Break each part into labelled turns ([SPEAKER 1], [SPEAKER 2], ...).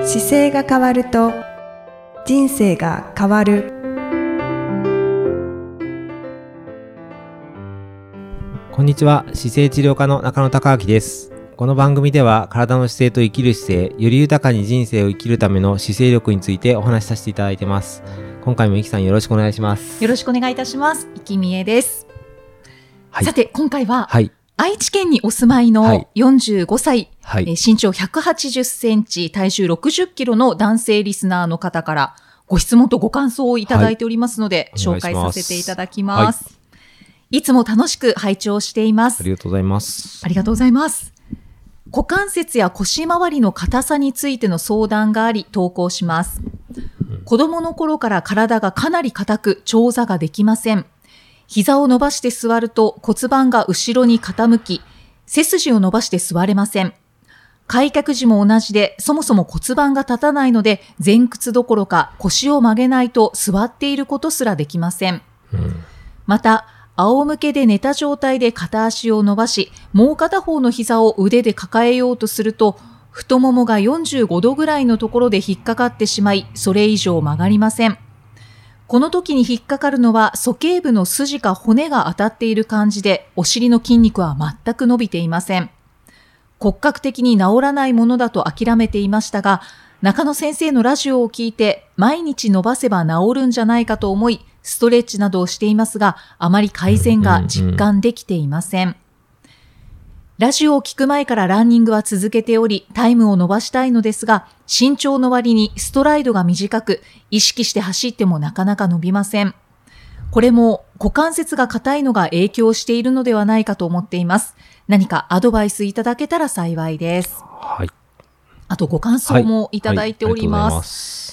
[SPEAKER 1] 姿勢が変わると人生が変わる。
[SPEAKER 2] こんにちは。姿勢治療科の中野孝明です。この番組では体の姿勢と生きる姿勢、より豊かに人生を生きるための姿勢力についてお話しさせていただいてます。今回もいきさんよろしくお願いします。
[SPEAKER 3] よろしくお願いいたします。いきみえです。
[SPEAKER 2] はい、
[SPEAKER 3] さて今回は、
[SPEAKER 2] はい、
[SPEAKER 3] 愛知県にお住まいの45歳、
[SPEAKER 2] はい、
[SPEAKER 3] 身長180センチ、体重60キロの男性リスナーの方からご質問とご感想をいただいておりますので、紹介させていただきます。いつも楽しく拝聴しています。
[SPEAKER 2] ありがとうございます。
[SPEAKER 3] ありがとうございます。股関節や腰回りの硬さについての相談があり投稿します。子供の頃から体がかなり硬く長座ができません。膝を伸ばして座ると骨盤が後ろに傾き、背筋を伸ばして座れません。開脚時も同じで、そもそも骨盤が立たないので、前屈どころか腰を曲げないと座っていることすらできません。また、仰向けで寝た状態で片足を伸ばし、もう片方の膝を腕で抱えようとすると、太ももが45度ぐらいのところで引っかかってしまい、それ以上曲がりません。この時に引っかかるのは鼠径部の筋か骨が当たっている感じで、お尻の筋肉は全く伸びていません。骨格的に治らないものだと諦めていましたが、中野先生のラジオを聞いて毎日伸ばせば治るんじゃないかと思い、ストレッチなどをしていますが、あまり改善が実感できていません。ラジオを聞く前からランニングは続けており、タイムを伸ばしたいのですが、身長の割にストライドが短く、意識して走ってもなかなか伸びません。これも股関節が硬いのが影響しているのではないかと思っています。何かアドバイスいただけたら幸いです。
[SPEAKER 2] はい。
[SPEAKER 3] あとご感想もいただいております。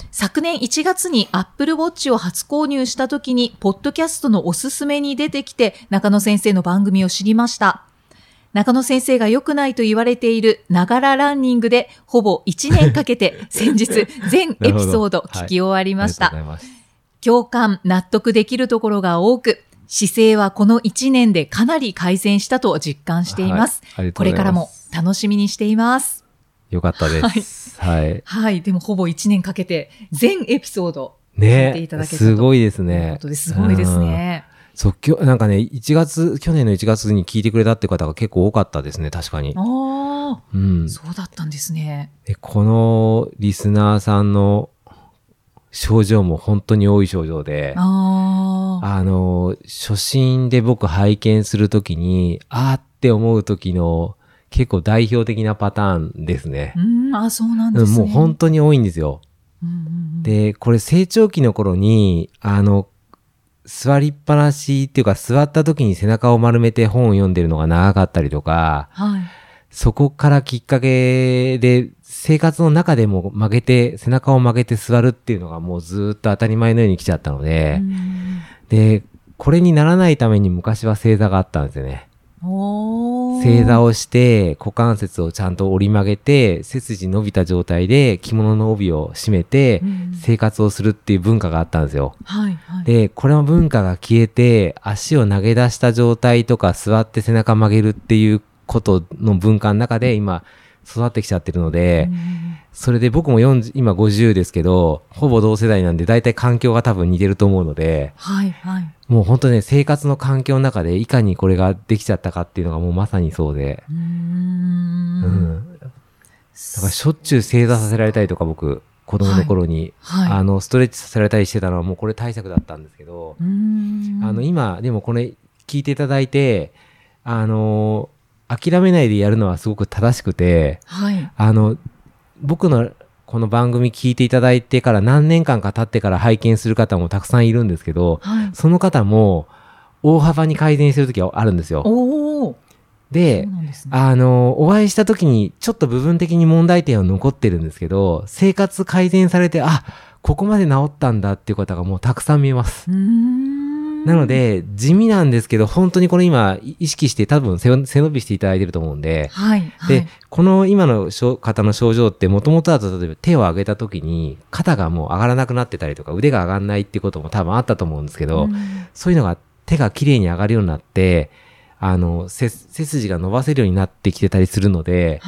[SPEAKER 3] 昨年1月に Apple Watch を初購入した時に、ポッドキャストのおすすめに出てきて、中野先生の番組を知りました。中野先生が良くないと言われているながらランニングでほぼ1年かけて先日全エピソード聞き終わりました。共感、納得できるところが多く、姿勢はこの1年でかなり改善したと実感しています。これからも楽しみにしています。
[SPEAKER 2] よかったです。はい。
[SPEAKER 3] はい。でもほぼ1年かけて全エピソード聞いていただけたと、
[SPEAKER 2] すごいですね。
[SPEAKER 3] すごいですね。
[SPEAKER 2] なんかね、去年の1月に聞いてくれたって方が結構多かったですね、確かに。
[SPEAKER 3] そうだったんですね。
[SPEAKER 2] で、このリスナーさんの症状も本当に多い症状で、初心で僕拝見するときに、って思うときの結構代表的なパターンですね。
[SPEAKER 3] そうなんですね。
[SPEAKER 2] もう本当に多いんですよ。で、これ成長期の頃に、座りっぱなしっていうか座った時に背中を丸めて本を読んでるのが長かったりとか、そこからきっかけで生活の中でも背中を曲げて座るっていうのがもうずっと当たり前のように来ちゃったので、で、これにならないために昔は正座があったんですよね。正座をして股関節をちゃんと折り曲げて背筋伸びた状態で着物の帯を締めて生活をするっていう文化があったんですよ。で、これの文化が消えて足を投げ出した状態とか座って背中曲げるっていうことの文化の中で今育ってきちゃってるので、それで僕も今50ですけど、ほぼ同世代なんで大体環境が多分似てると思うので、もう本当ね、生活の環境の中でいかにこれができちゃったかっていうのがもうまさにそうで、だからしょっちゅう正座させられたりとか僕、子供の頃に、ストレッチさせられたりしてたのはもうこれ対策だったんですけど、今、でもこれ聞いていただいて、諦めないでやるのはすごく正しくて、僕のこの番組聞いていただいてから何年間か経ってから拝見する方もたくさんいるんですけど、その方も大幅に改善してる時はあるんですよ。で、お会いした時にちょっと部分的に問題点は残ってるんですけど、生活改善されて、ここまで治ったんだっていう方がもうたくさん見えます。なので、地味なんですけど、本当にこれ今意識して多分背伸びしていただいてると思うんで、で、この今の方の症状ってもともとだと例えば手を上げた時に肩がもう上がらなくなってたりとか腕が上がらないっていうことも多分あったと思うんですけど、そういうのが手が綺麗に上がるようになって、背筋が伸ばせるようになってきてたりするので、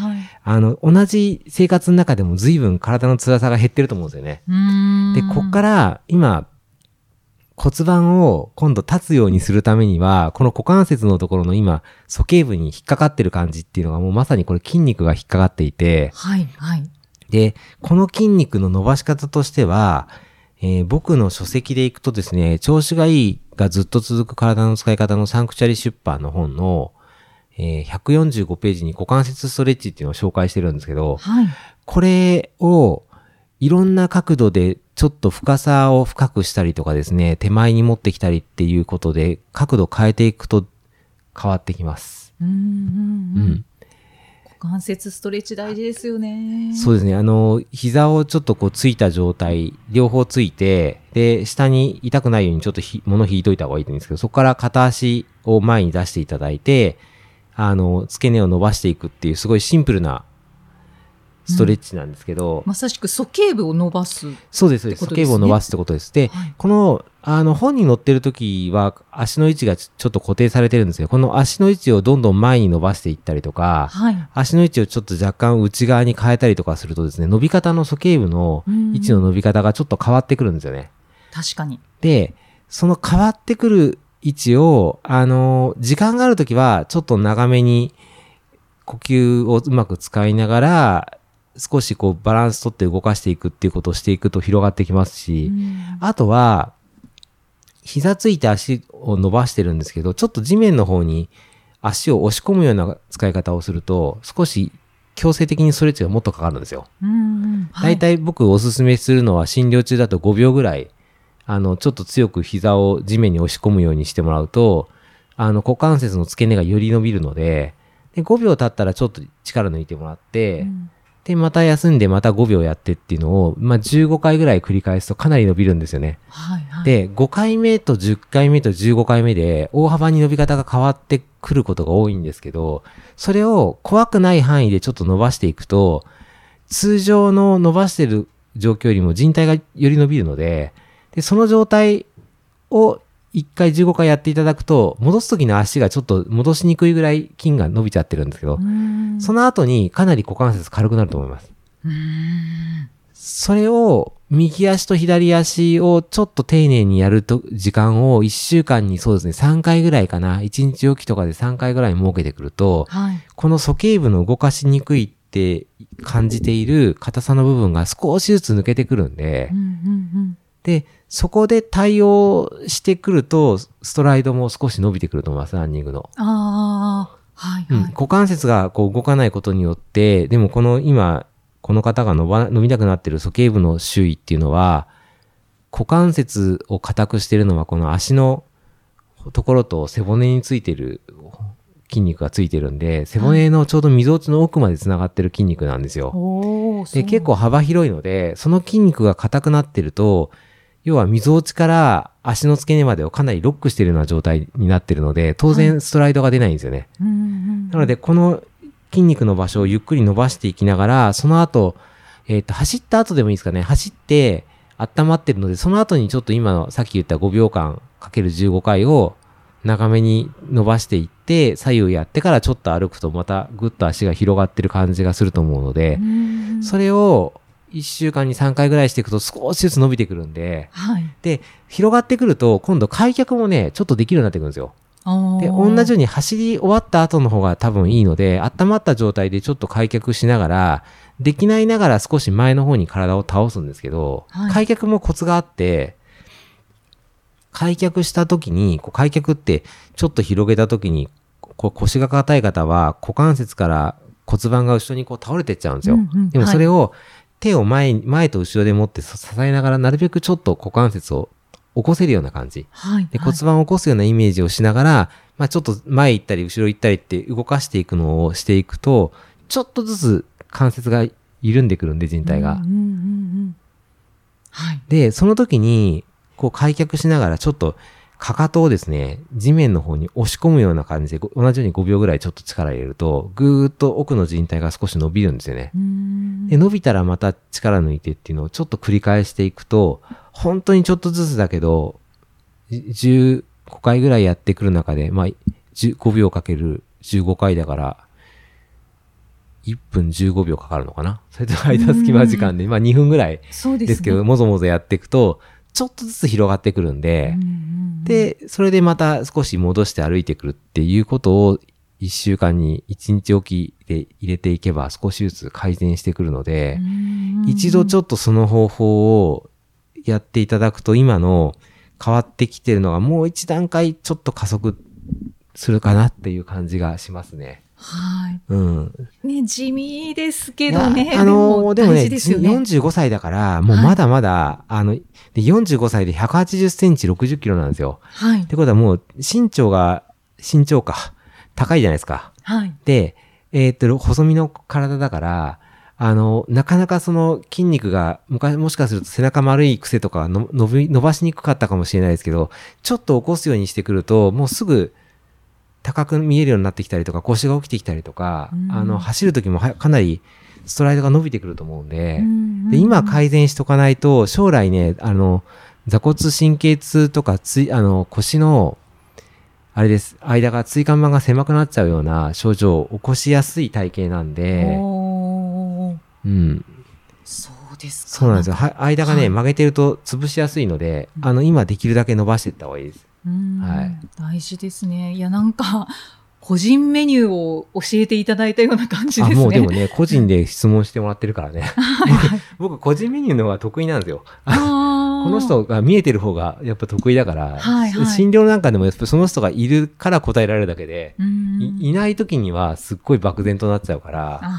[SPEAKER 2] 同じ生活の中でも随分体の辛さが減ってると思うんですよね。で、こっから今、骨盤を今度立つようにするためには、この股関節のところの今、鼠径部に引っかかってる感じっていうのがもうまさにこれ筋肉が引っかかっていて、
[SPEAKER 3] はいはい。
[SPEAKER 2] で、この筋肉の伸ばし方としては、僕の書籍でいくとですね、調子がいいがずっと続く体の使い方のサンクチュアリ出版の本の、145ページに股関節ストレッチっていうのを紹介してるんですけど、
[SPEAKER 3] はい。
[SPEAKER 2] これをいろんな角度でちょっと深さを深くしたりとかですね、手前に持ってきたりっていうことで角度変えていくと変わってきます。
[SPEAKER 3] 股関節ストレッチ大事ですよね。
[SPEAKER 2] そうですね。膝をちょっとこうついた状態、両方ついて、で、下に痛くないようにちょっと物引いといた方がいいんですけど、そこから片足を前に出していただいて、付け根を伸ばしていくっていうすごいシンプルなストレッチなんですけど、
[SPEAKER 3] まさしく鼠径部を伸ばす。
[SPEAKER 2] そうです、そうです。鼠径部を伸ばすってことです。で、
[SPEAKER 3] はい、
[SPEAKER 2] この、本に載ってる時は足の位置がちょっと固定されてるんですよ。この足の位置をどんどん前に伸ばしていったりとか、
[SPEAKER 3] はい、
[SPEAKER 2] 足の位置をちょっと若干内側に変えたりとかするとですね、伸び方の鼠径部の位置の伸び方がちょっと変わってくるんですよね。
[SPEAKER 3] 確かに。
[SPEAKER 2] で、その変わってくる位置を、時間があるときは、ちょっと長めに呼吸をうまく使いながら、少しこうバランス取って動かしていくっていうことをしていくと広がってきますし、あとは、膝ついて足を伸ばしてるんですけど、ちょっと地面の方に足を押し込むような使い方をすると、少し強制的にストレッチがもっとかかるんですよ。だいたい僕おすすめするのは診療中だと5秒ぐらい、ちょっと強く膝を地面に押し込むようにしてもらうと、股関節の付け根がより伸びるので、で5秒経ったらちょっと力抜いてもらって、で、また休んでまた5秒やってっていうのを、15回ぐらい繰り返すとかなり伸びるんですよね。
[SPEAKER 3] はいはい、
[SPEAKER 2] で、5回目と10回目と15回目で大幅に伸び方が変わってくることが多いんですけど、それを怖くない範囲でちょっと伸ばしていくと、通常の伸ばしてる状況よりも靭帯がより伸びるので、で、その状態を1回15回やっていただくと、戻す時の足がちょっと戻しにくいぐらい筋が伸びちゃってるんですけど、その後にかなり股関節軽くなると思います。それを右足と左足をちょっと丁寧にやると時間を1週間にそうですね3回ぐらいかな、1日おきとかで3回ぐらい設けてくると、はい、この鼠径部の動かしにくいって感じている硬さの部分が少しずつ抜けてくるんで、でそこで対応してくるとストライドも少し伸びてくると思います。ランニングの。
[SPEAKER 3] はいはい、
[SPEAKER 2] 股関節がこう動かないことによって、でもこの今この方が伸びなくなっている鼠径部の周囲っていうのは、股関節を硬くしているのはこの足のところと背骨についている筋肉がついてるんで、背骨のちょうど溝落ちの奥までつながってる筋肉なんですよ。で、結構幅広いので、その筋肉が硬くなってると、要は溝落ちから足の付け根までをかなりロックしているような状態になっているので、当然ストライドが出ないんですよね。なので、この筋肉の場所をゆっくり伸ばしていきながら、その後、走った後でもいいですかね。走って温まってるので、その後にちょっと今のさっき言った5秒間かける15回を長めに伸ばしていって、左右やってからちょっと歩くとまたぐっと足が広がってる感じがすると思うので、それを1週間に3回ぐらいしていくと少しずつ伸びてくるんで、はい、で、広がってくると今度開脚もね、ちょっとできるようになってくるんですよ。で、同じように走り終わった後の方が多分いいので、温まった状態でちょっと開脚しながら、できないながら少し前の方に体を倒すんですけど、はい、開脚もコツがあって、開脚した時に、開脚ってちょっと広げた時に、腰が硬い方は股関節から骨盤が後ろに倒れてっちゃうんですよ。でもそれを手を前と後ろで持って支えながら、なるべくちょっと股関節を起こせるような感じ、で骨盤を起こすようなイメージをしながら、ちょっと前行ったり後ろ行ったりって動かしていくのをしていくと、ちょっとずつ関節が緩んでくるんで、靭帯が。で、その時に開脚しながらちょっとかかとをですね、地面の方に押し込むような感じで、同じように5秒ぐらいちょっと力入れると、ぐーっと奥の靭帯が少し伸びるんですよね。で、伸びたらまた力抜いてっていうのをちょっと繰り返していくと、本当にちょっとずつだけど、15回ぐらいやってくる中で、5秒かける15回だから、 1分15秒かかるのかな。それと間隙間時間で、まあ2分ぐらい
[SPEAKER 3] そうですね。
[SPEAKER 2] ですけど、もぞもぞやっていくと、ちょっとずつ広がってくるんで、で、それでまた少し戻して歩いてくるっていうことを1週間に1日おきで入れていけば少しずつ改善してくるので、一度ちょっとその方法をやっていただくと今の変わってきてるのがもう一段階ちょっと加速するかなっていう感じがしますね。
[SPEAKER 3] はい。
[SPEAKER 2] うん。
[SPEAKER 3] ね、地味ですけどね。
[SPEAKER 2] でもね、
[SPEAKER 3] 大事ですよね。
[SPEAKER 2] 45歳だから、もうまだまだ、で45歳で180センチ60キロなんですよ。
[SPEAKER 3] はい。
[SPEAKER 2] ってことはもう身長か、高いじゃないですか。
[SPEAKER 3] はい。
[SPEAKER 2] で、細身の体だから、なかなかその筋肉が、もしかすると背中丸い癖とか伸ばしにくかったかもしれないですけど、ちょっと起こすようにしてくると、もうすぐ高く見えるようになってきたりとか、腰が起きてきたりとか、走る時もかなりストライドが伸びてくると思うんで、で今改善しとかないと、将来ね、座骨神経痛とか腰の、あれです。間が椎間板が狭くなっちゃうような症状を起こしやすい体型なんで、うん。
[SPEAKER 3] そうですか。
[SPEAKER 2] そうなんですよ。間がね、曲げてると潰しやすいので、今できるだけ伸ばしていった方がいいです。はい。
[SPEAKER 3] 大事ですね。いや、なんか、個人メニューを教えていただいたような感じですね。
[SPEAKER 2] もうでもね、個人で質問してもらってるからね。僕、個人メニューの方が得意なんですよ。この人が見えてる方がやっぱ得意だから、診療なんかでもやっぱその人がいるから答えられるだけで、いない時にはすっごい漠然となっちゃうから、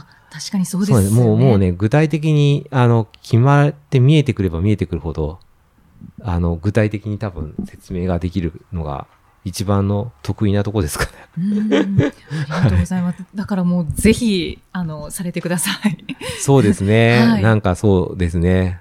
[SPEAKER 3] 確かにそうですよね。
[SPEAKER 2] もうね、具体的に、決まって見えてくれば見えてくるほど、具体的に多分説明ができるのが一番の得意なとこですかね。
[SPEAKER 3] ありがとうございます。だからもうぜひ、されてください。
[SPEAKER 2] そうですね。
[SPEAKER 3] はい、
[SPEAKER 2] なんかそうですね。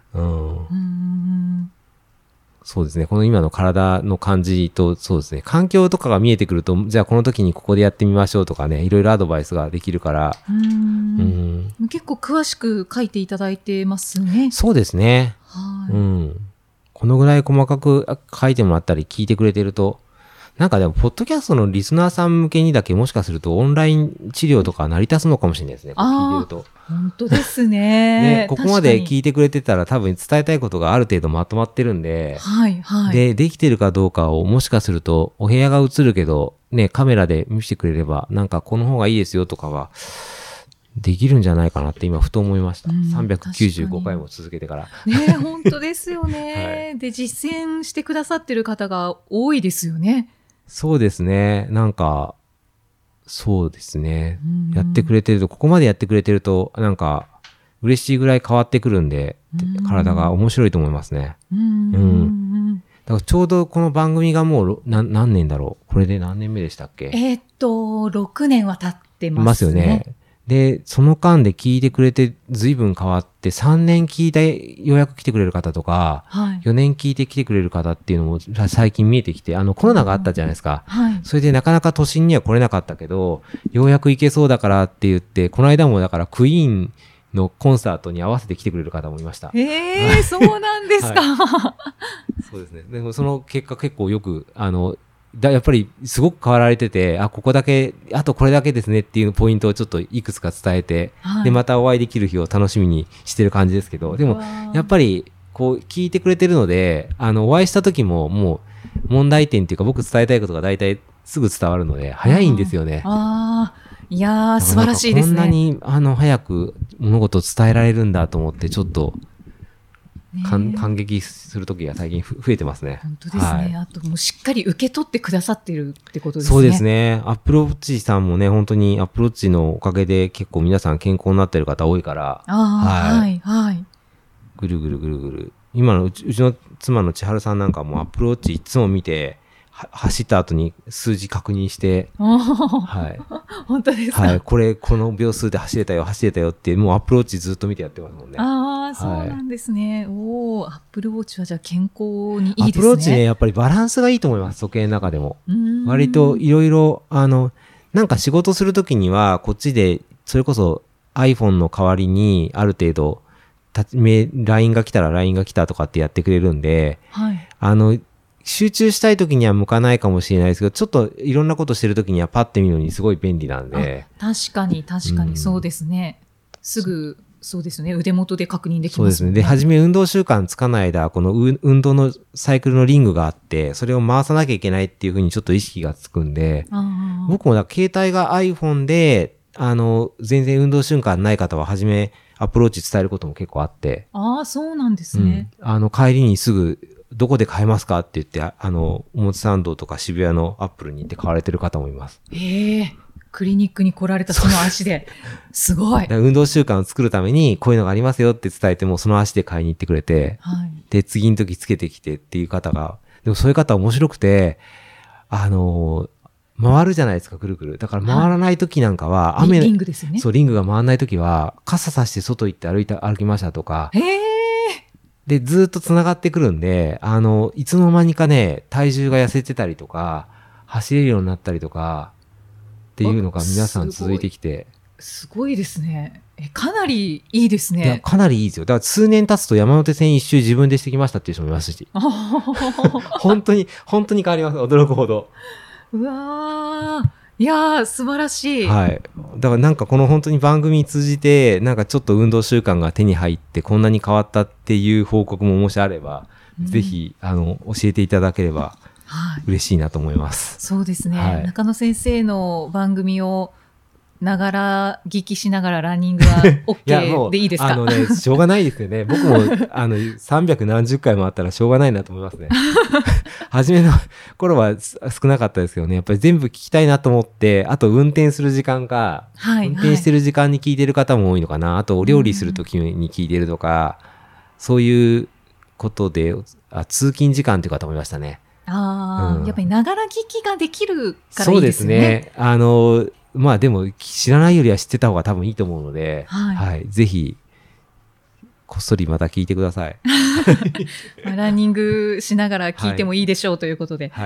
[SPEAKER 2] そうですね。この今の体の感じと、そうですね。環境とかが見えてくると、じゃあこの時にここでやってみましょうとかね、いろいろアドバイスができるから。
[SPEAKER 3] 結構詳しく書いていただいてますね。
[SPEAKER 2] そうですね。このぐらい細かく書いてもらったり聞いてくれてると、なんかでも、ポッドキャストのリスナーさん向けにだけもしかするとオンライン治療とか成り立つのかもしれないですね。聞いてると。
[SPEAKER 3] 本当ですね。
[SPEAKER 2] ここまで聞いてくれてたら多分伝えたいことがある程度まとまってるんで、できてるかどうかをもしかするとお部屋が映るけど、ね、カメラで見せてくれれば、なんかこの方がいいですよとかは、できるんじゃないかなって今ふと思いました。395回も続けてから。
[SPEAKER 3] ね、本当ですよね、で、実践してくださってる方が多いですよね。
[SPEAKER 2] そうですね。なんか、そうですね。やってくれてると、ここまでやってくれてると、なんか、嬉しいぐらい変わってくるんで、体が面白いと思いますね。だからちょうどこの番組がもう何年だろう。これで何年目でしたっけ
[SPEAKER 3] ？6年は経ってますね。
[SPEAKER 2] ますよね。で、その間で聞いてくれて随分変わって、3年聞いてようやく来てくれる方とか、4年聞いて来てくれる方っていうのも最近見えてきて、コロナがあったじゃないですか。それでなかなか都心には来れなかったけど、ようやく行けそうだからって言って、この間もだからクイーンのコンサートに合わせて来てくれる方もいました。
[SPEAKER 3] そうなんですか。
[SPEAKER 2] そうですね。でもその結果結構よく、やっぱりすごく変わられてて、ここだけ、あとこれだけですねっていうポイントをちょっといくつか伝えて、で、またお会いできる日を楽しみにしてる感じですけど、でも、やっぱり、こう、聞いてくれてるので、お会いした時ももう、問題点っていうか僕伝えたいことが大体すぐ伝わるので、早いんですよね。
[SPEAKER 3] いやー、素晴らしいですね。
[SPEAKER 2] こんなに、早く物事を伝えられるんだと思って、ちょっと、感激する時が最近増えてますね。
[SPEAKER 3] 本当ですね。あともうしっかり受け取ってくださってるってことですね。
[SPEAKER 2] そうですね。アップルウォッチさんもね、本当にアップルウォッチのおかげで結構皆さん健康になってる方多いから。ぐるぐるぐるぐる。今のうちの妻の千春さんなんかもアップルウォッチいつも見て、走った後に数字確認して、
[SPEAKER 3] 本当ですか。
[SPEAKER 2] この秒数で走れたよって、もうアップルウォッチずっと見てやってますもんね。
[SPEAKER 3] そうなんですね。アップルウォッチはじゃあ健康にいいですね。
[SPEAKER 2] アップルウォッチね、やっぱりバランスがいいと思います、時計の中でも。割といろいろ、なんか仕事するときには、こっちで、それこそ iPhone の代わりに、ある程度、LINE が来たら LINE が来たとかってやってくれるんで、 集中したい時には向かないかもしれないですけど、ちょっといろんなことしてる時にはパッて見るのにすごい便利なんで。
[SPEAKER 3] 確かにそうですね。すぐ、そうですね。腕元で確認できますね。
[SPEAKER 2] そうですね。で、初め運動習慣つかない間、この運動のサイクルのリングがあって、それを回さなきゃいけないっていうふうにちょっと意識がつくんで、僕も携帯が iPhone で、全然運動習慣ない方は初めアプローチ伝えることも結構あって。
[SPEAKER 3] そうなんですね。
[SPEAKER 2] 帰りにすぐ、どこで買えますかって言って、表参道とか渋谷のアップルに行って買われてる方もいます。
[SPEAKER 3] クリニックに来られたその足で。すごい。
[SPEAKER 2] 運動習慣を作るために、こういうのがありますよって伝えても、その足で買いに行ってくれて、で、次の時つけてきてっていう方が、でもそういう方面白くて、回るじゃないですか、くるくる。だから回らない時なんかは、
[SPEAKER 3] リングですよね。
[SPEAKER 2] そう、リングが回らない時は、傘さして外行って歩きましたとか、で、ずっと繋がってくるんで、いつの間にかね、体重が痩せてたりとか、走れるようになったりとか、っていうのが皆さん続いてきて。
[SPEAKER 3] すごいですね。かなりいいですね。
[SPEAKER 2] いや、かなりいいですよ。だから数年経つと山手線一周自分でしてきましたっていう人もいますし。本当に変わります。驚くほど。
[SPEAKER 3] うわー。いやー、素晴らしい。
[SPEAKER 2] はい。だからなんかこの本当に番組通じて、なんかちょっと運動習慣が手に入ってこんなに変わったっていう報告ももしあれば、ぜひ、教えていただければ嬉しいなと思います。
[SPEAKER 3] そうですね。中野先生の番組をながら聞きしながらランニングは OK でいいですか？
[SPEAKER 2] しょうがないですよね。僕も300何十回もあったらしょうがないなと思いますね。初めの頃は少なかったですけどね、やっぱり全部聞きたいなと思って、あと運転する時間か、運転してる時間に聞いてる方も多いのかな、あとお料理する時に聞いてるとか、そういうことで、通勤時間という方もいましたね。
[SPEAKER 3] やっぱりながら聞きができるからいいですよね。
[SPEAKER 2] そうですね。まあでも知らないよりは知ってた方が多分いいと思うので、ぜひこっそりまた聞いてください。
[SPEAKER 3] ランニングしながら聞いてもいいでしょうということで。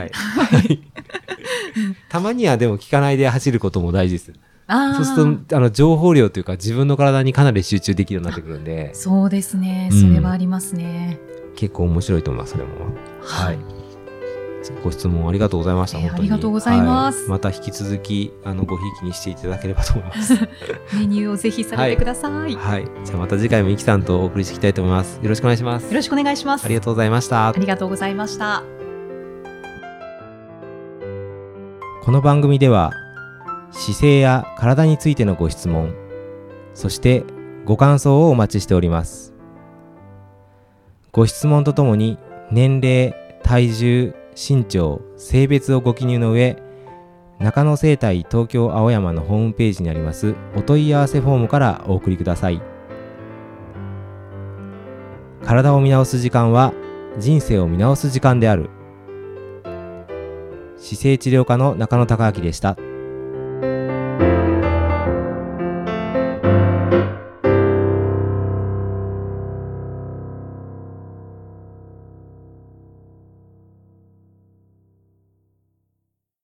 [SPEAKER 2] たまにはでも聞かないで走ることも大事です。そうすると情報量というか自分の体にかなり集中できるようになってくるんで。
[SPEAKER 3] そうですね。それはありますね。
[SPEAKER 2] 結構面白いと思います。それも。ご質問ありがとうございました。本当に
[SPEAKER 3] ありがとうございます。
[SPEAKER 2] また引き続きごひいきにしていただければと思います。
[SPEAKER 3] メニューをぜひされてください。
[SPEAKER 2] じゃあまた次回もイキさんとお送りしていきたいと思います。よろしくお願いします。
[SPEAKER 3] よろしくお願いします。
[SPEAKER 2] ありがとうございました。
[SPEAKER 3] ありがとうございました。
[SPEAKER 2] この番組では姿勢や体についてのご質問、そしてご感想をお待ちしております。ご質問とともに年齢、体重、身長、性別をご記入の上、中野生態東京青山のホームページにありますお問い合わせフォームからお送りください。体を見直す時間は人生を見直す時間である。姿勢治療科の中野孝明でした。